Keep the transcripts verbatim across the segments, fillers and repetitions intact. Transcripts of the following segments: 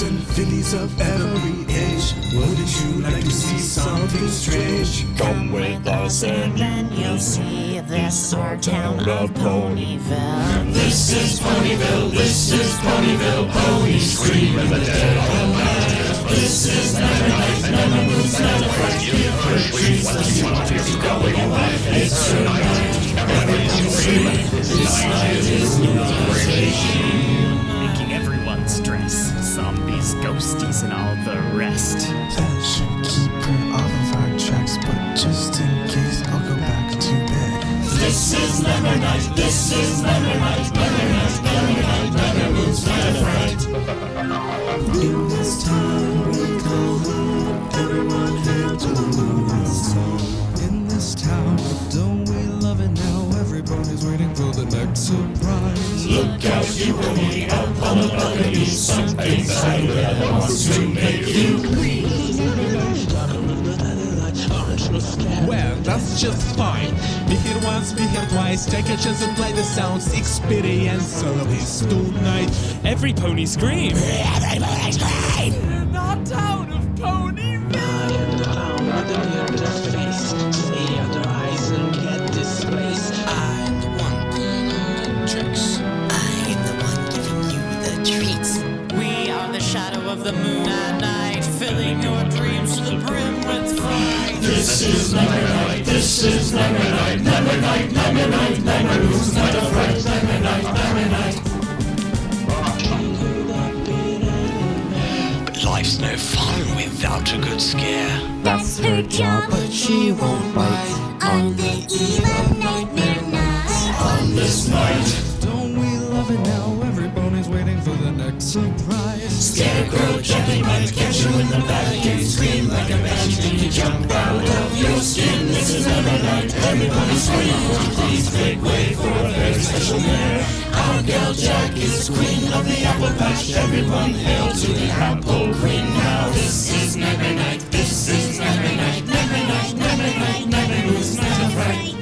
kids and fillies of every age. Wouldn't you like to see something strange? Come with us and Then you'll see this our town of Ponyville. this is Ponyville, this is Ponyville, ponies scream in the dead of night. This is never night, never moves, never fright. You first trees, what you want to go in life. It's a night, everything's free. This night is new creation. Making everyone stress. Zombies, ghosties, and all the rest. That should keep her off of our tracks, but just in case, I'll go back to bed. This is never night, this is never night, never night, never night, never moves, never fright. In this town we call home, everyone here to us. In this town, don't we love it now? Everybody's waiting for the next surprise. Look out, you pony, up on the balcony. Something bad wants to make you. Well, that's just fine. Be here once, be here twice. Take a chance and play the sounds. Experience service tonight. Every pony scream. Everybody scream! In our town of Ponyville. I am the clown with the weirdest face. See other eyes and get displaced. I am the one pulling all the tricks. I am the one giving you the treats. We are the shadow of the moon at night, filling your dreams to the brim with fright. This is never night, this is never night, never night, never night, never moves, never fright, never night, never night. But life's no fun without a good scare. That's her job, but she won't bite. On the eve of Nightmare Night. On this night, Don't we love it now? Everybody's waiting for the next surprise. Scarecrow gently might catch you in the back. You scream like a banshee, then you jump out of your skin. This is never night, everybody scream. Please make way for a very special mare. Our gal Jack is queen of the apple patch. Everyone hail to the apple queen. Now this is never night, this is never night, never night, never night, never moves, never fright.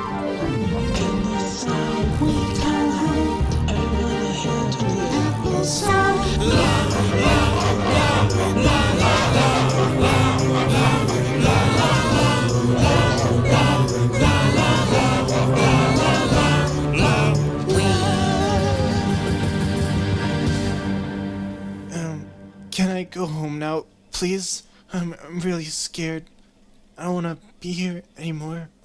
Um, can I go home now, please? I'm, I'm really scared. I don't want to be here anymore.